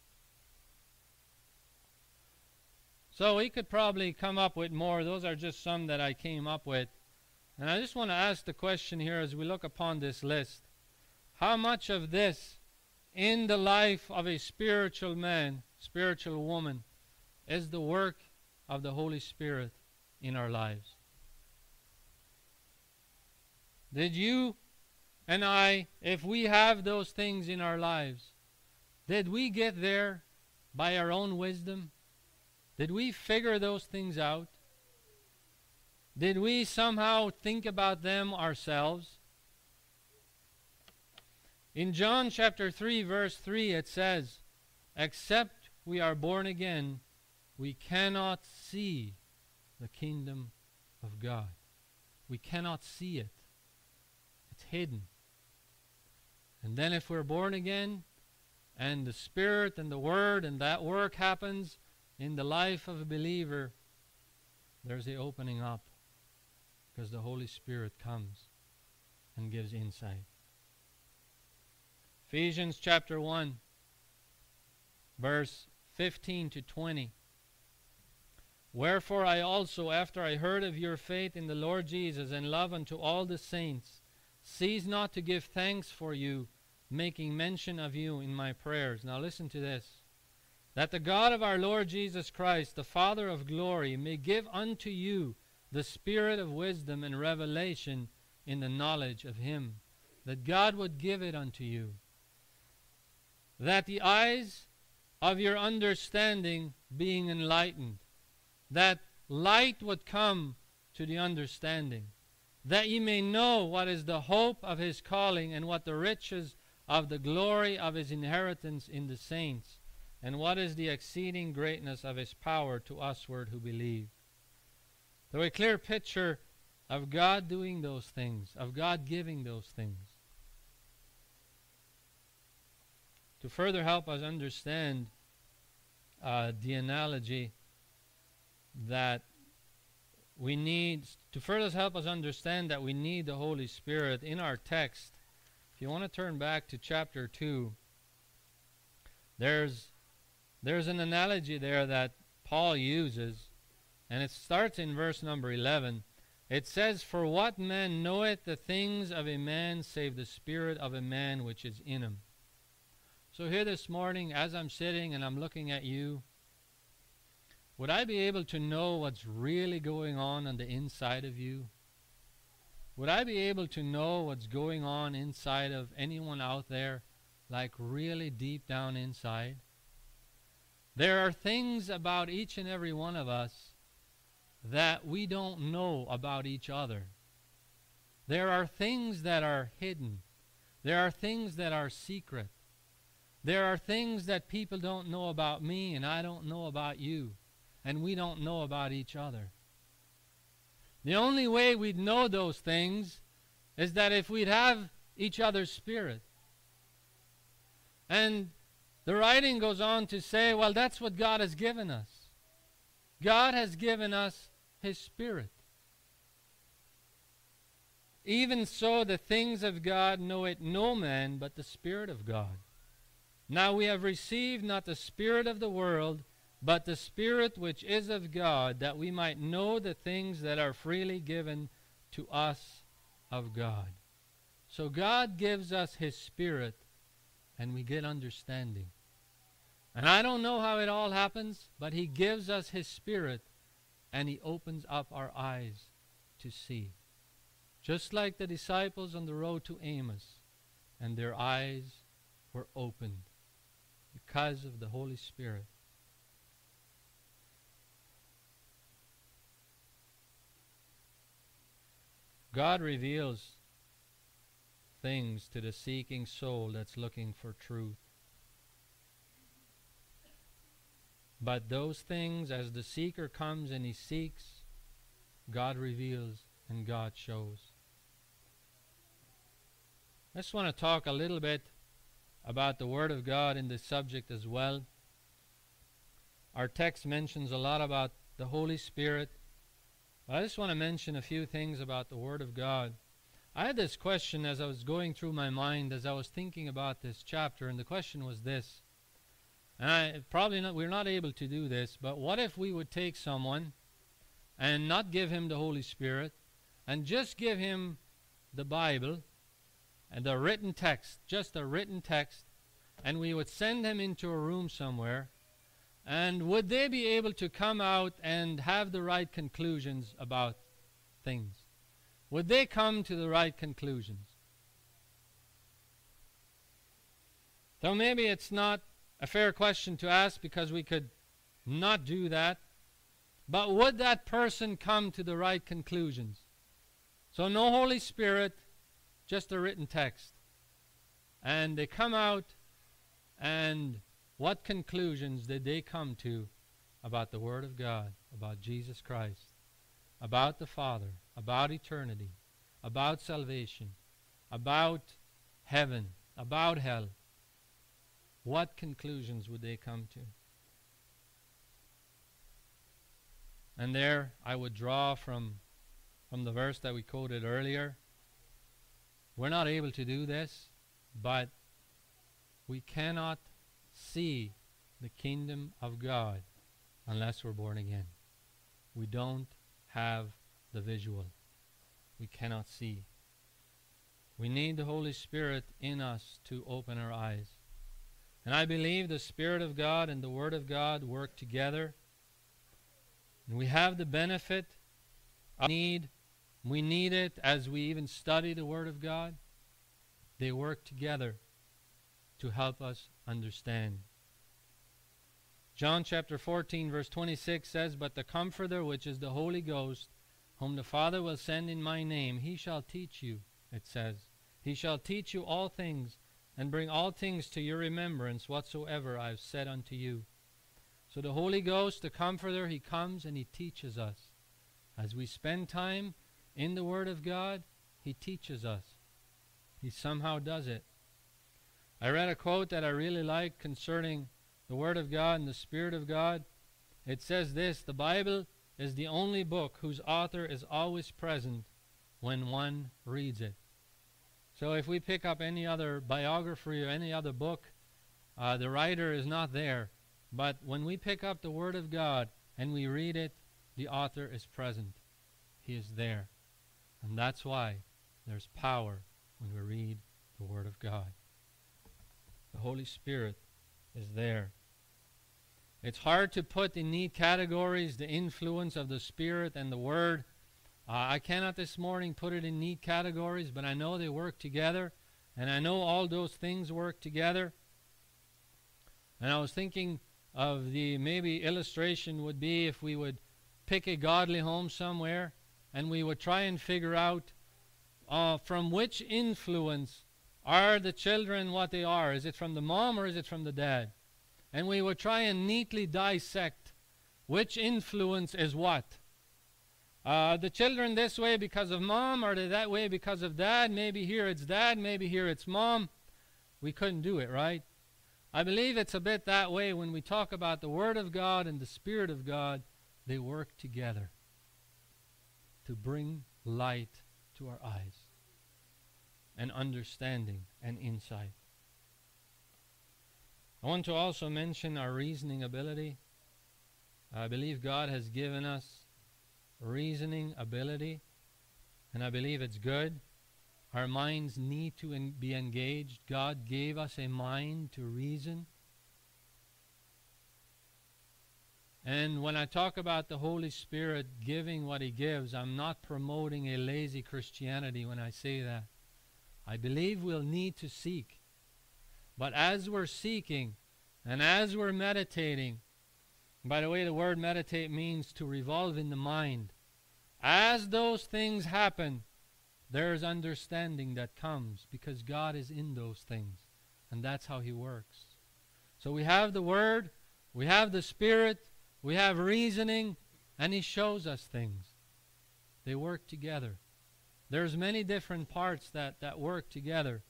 So we could probably come up with more. Those are just some that I came up with. And I just want to ask the question here as we look upon this list. How much of this in the life of a spiritual man, spiritual woman, is the work of the Holy Spirit in our lives? Did you and I, if we have those things in our lives, did we get there by our own wisdom? Did we figure those things out? Did we somehow think about them ourselves? In John chapter 3, verse 3, it says, "Except we are born again, we cannot see the kingdom of God." We cannot see it. It's hidden. And then if we're born again, and the Spirit and the Word and that work happens in the life of a believer, there's the opening up, because the Holy Spirit comes and gives insight. Ephesians chapter 1, verse 15 to 20. "Wherefore I also, after I heard of your faith in the Lord Jesus and love unto all the saints, cease not to give thanks for you, making mention of you in my prayers." Now listen to this. "That the God of our Lord Jesus Christ, the Father of glory, may give unto you the spirit of wisdom and revelation in the knowledge of him." That God would give it unto you. "That the eyes of your understanding being enlightened," that light would come to the understanding, "that ye may know what is the hope of his calling, and what the riches of the glory of his inheritance in the saints, and what is the exceeding greatness of his power to usward who believe." So a clear picture of God doing those things, of God giving those things. To further help us understand the analogy that we need, to further help us understand that we need the Holy Spirit, in our text, if you want to turn back to chapter 2, there's an analogy there that Paul uses, and it starts in verse number 11. It says, "For what man knoweth the things of a man, save the spirit of a man which is in him?" So here this morning, as I'm sitting and I'm looking at you, would I be able to know what's really going on the inside of you? Would I be able to know what's going on inside of anyone out there, like really deep down inside? There are things about each and every one of us that we don't know about each other. There are things that are hidden. There are things that are secret. There are things that people don't know about me and I don't know about you, and we don't know about each other. The only way we'd know those things is that if we'd have each other's spirit. And the writing goes on to say, well, that's what God has given us. God has given us His Spirit. Even so, the things of God know it no man but the Spirit of God. Now we have received not the spirit of the world, but the Spirit which is of God, that we might know the things that are freely given to us of God. So God gives us His Spirit, and we get understanding. And I don't know how it all happens, but He gives us His Spirit, and He opens up our eyes to see. Just like the disciples on the road to Emmaus, and their eyes were opened because of the Holy Spirit. God reveals things to the seeking soul that's looking for truth. But those things, as the seeker comes and he seeks, God reveals and God shows. I just want to talk a little bit about the Word of God in this subject as well. Our text mentions a lot about the Holy Spirit. But I just want to mention a few things about the Word of God. I had this question as I was going through my mind as I was thinking about this chapter, and the question was this. And we're not able to do this, but what if we would take someone and not give him the Holy Spirit and just give him the Bible and the written text, just a written text, and we would send him into a room somewhere, and would they be able to come out and have the right conclusions about things? Would they come to the right conclusions? So maybe it's not a fair question to ask because we could not do that, but would that person come to the right conclusions? So no Holy Spirit, just a written text. And they come out, and what conclusions did they come to about the Word of God, about Jesus Christ, about the Father, about eternity, about salvation, about heaven, about hell? What conclusions would they come to? And there I would draw from the verse that we quoted earlier. We're not able to do this, but we cannot see the kingdom of God unless we're born again. We don't have the visual. We cannot see. We need the Holy Spirit in us to open our eyes. And I believe the Spirit of God and the Word of God work together. And we have the benefit of need. We need it as we even study the Word of God. They work together to help us understand. John chapter 14 verse 26 says, "But the Comforter, which is the Holy Ghost, whom the Father will send in my name, He shall teach you," it says. "He shall teach you all things, and bring all things to your remembrance, whatsoever I have said unto you." So the Holy Ghost, the Comforter, He comes and He teaches us. As we spend time in the Word of God, He teaches us. He somehow does it. I read a quote that I really like concerning the Word of God and the Spirit of God. It says this: "The Bible is the only book whose author is always present when one reads it." So if we pick up any other biography or any other book, the writer is not there. But when we pick up the Word of God and we read it, the author is present. He is there. And that's why there's power when we read the Word of God. The Holy Spirit is there. It's hard to put in neat categories the influence of the Spirit and the Word. I cannot this morning put it in neat categories, but I know they work together, and I know all those things work together. And I was thinking of the maybe illustration would be if we would pick a godly home somewhere, and we would try and figure out from which influence Are the children what they are? Is it from the mom or is it from the dad? And we would try and neatly dissect which influence is what. The children this way because of mom, or they that way because of dad? Maybe here it's dad, maybe here it's mom. We couldn't do it, right? I believe it's a bit that way when we talk about the Word of God and the Spirit of God. They work together to bring light to our eyes and understanding and insight. I want to also mention our reasoning ability. I believe God has given us reasoning ability, and I believe it's good. Our minds need to be engaged. God gave us a mind to reason. And when I talk about the Holy Spirit giving what He gives, I'm not promoting a lazy Christianity when I say that. I believe we'll need to seek. But as we're seeking and as we're meditating, by the way, the word meditate means to revolve in the mind. As those things happen, there's understanding that comes because God is in those things. And that's how He works. So we have the Word, we have the Spirit, we have reasoning, and He shows us things. They work together. There's many different parts that work together.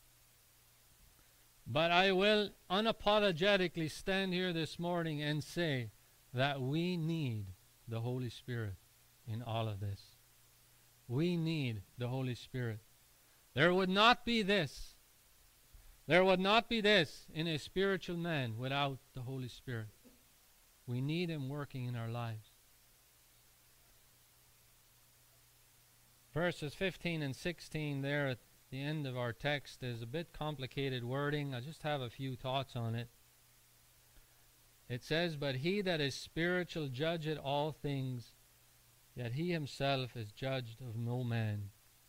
But I will unapologetically stand here this morning and say that we need the Holy Spirit in all of this. We need the Holy Spirit. There would not be this. There would not be this in a spiritual man without the Holy Spirit. We need Him working in our lives. Verses 15 and 16 there at the end of our text is a bit complicated wording. I just have a few thoughts on it. It says, "But he that is spiritual judgeth all things, yet he himself is judged of no man."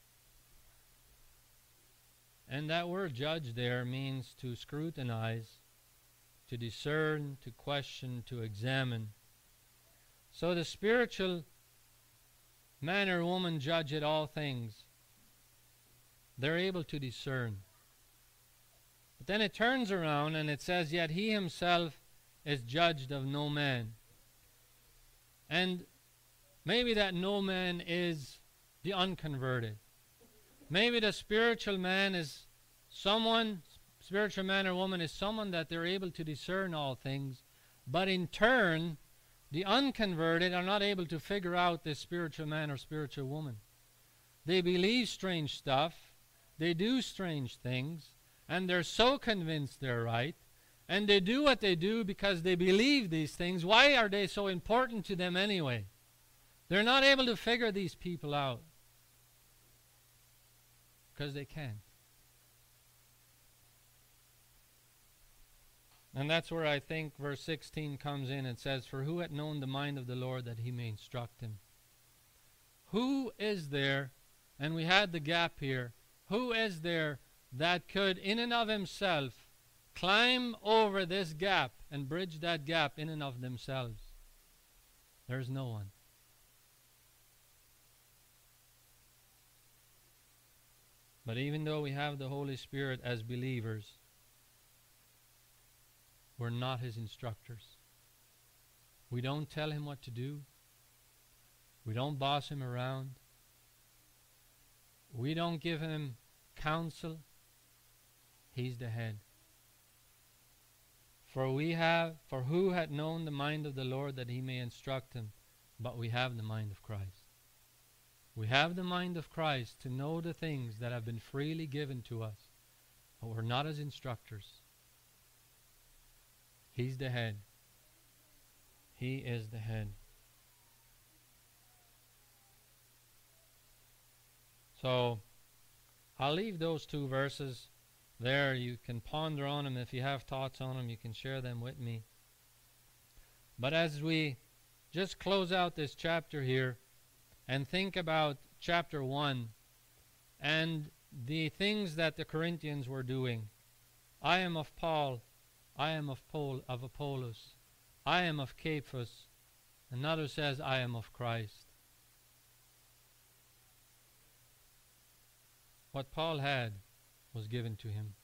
And that word judge there means to scrutinize, to discern, to question, to examine. So the spiritual man or woman judgeth all things. They're able to discern. But then it turns around and it says, yet he himself is judged of no man. And maybe that no man is the unconverted. Maybe the spiritual man is someone, spiritual man or woman is someone that they're able to discern all things. But in turn, the unconverted are not able to figure out this spiritual man or spiritual woman. They believe strange stuff. They do strange things. And they're so convinced they're right. And they do what they do because they believe these things. Why are they so important to them anyway? They're not able to figure these people out. Because they can't. And that's where I think verse 16 comes in and says, "For who hath known the mind of the Lord that He may instruct him?" Who is there, and we had the gap here, who is there that could in and of himself climb over this gap and bridge that gap in and of themselves? There's no one. But even though we have the Holy Spirit as believers, we're not His instructors. We don't tell Him what to do. We don't boss Him around. We don't give Him counsel. He's the head. For who hath known the mind of the Lord that He may instruct him? But we have the mind of Christ. We have the mind of Christ to know the things that have been freely given to us. But we're not His instructors. He's the head. He is the head. So, I'll leave those two verses there. You can ponder on them. If you have thoughts on them, you can share them with me. But as we just close out this chapter here and think about chapter 1 and the things that the Corinthians were doing. I am of Paul. I am of Apollos. I am of Cephas. Another says, I am of Christ. What Paul had was given to him.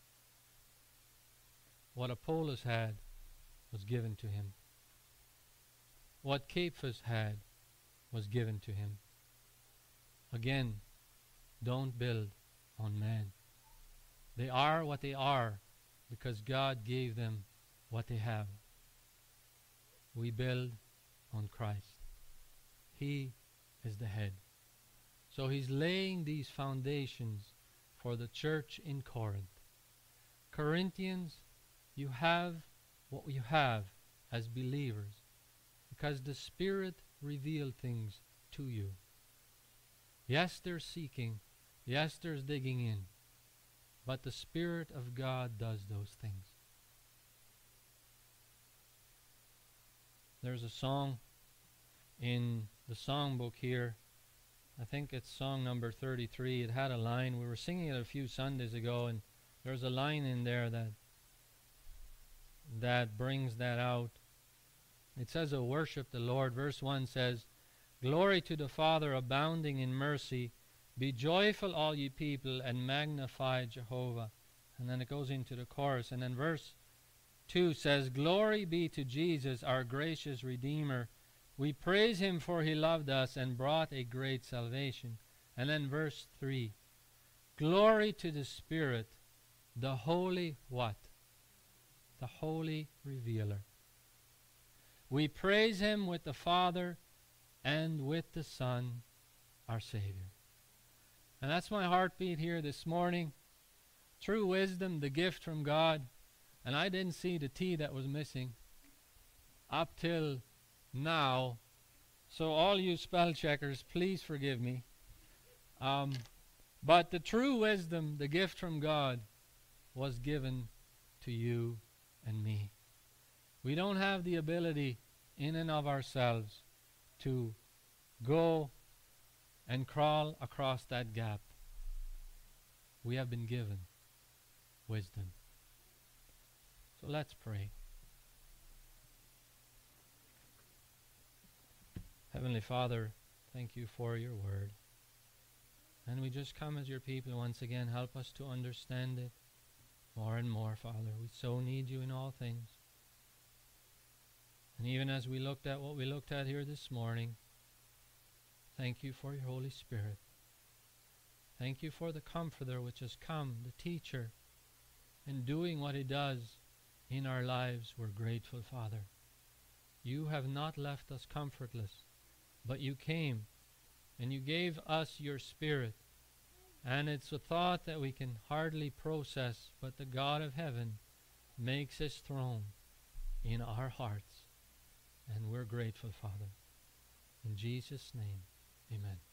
What Apollos had was given to him. What Cephas had was given to him. Again, don't build on man. They are what they are because God gave them what they have. We build on Christ. He is the head. So he's laying these foundations for the church in Corinth. Corinthians, you have what you have as believers because the Spirit revealed things to you. Yes, there's seeking. Yes, there's digging in. But the Spirit of God does those things. There's a song in the songbook here. I think it's song number 33. It had a line. We were singing it a few Sundays ago, and there's a line in there that brings that out. It says, "O worship the Lord." Verse 1 says, "Glory to the Father, abounding in mercy. Be joyful, all ye people, and magnify Jehovah." And then it goes into the chorus. And then verse 2 says, "Glory be to Jesus, our gracious Redeemer. We praise him for he loved us and brought a great salvation." And then verse 3, "Glory to the Spirit, the Holy" what? The Holy Revealer. "We praise him with the Father and with the Son, our Savior." And that's my heartbeat here this morning. True wisdom, the gift from God. And I didn't see the T that was missing up till now. So all you spell checkers, please forgive me. But the true wisdom, the gift from God, was given to you and me. We don't have the ability in and of ourselves to go and crawl across that gap. We have been given wisdom. So let's pray. Heavenly Father, thank you for your word. And we just come as your people once again. Help us to understand it more and more, Father. We so need you in all things. And even as we looked at what we looked at here this morning, thank you for your Holy Spirit. Thank you for the Comforter which has come, the Teacher, and doing what he does in our lives. We're grateful, Father. You have not left us comfortless, but you came and you gave us your Spirit. And it's a thought that we can hardly process, but the God of heaven makes his throne in our hearts. And we're grateful, Father. In Jesus' name, amen.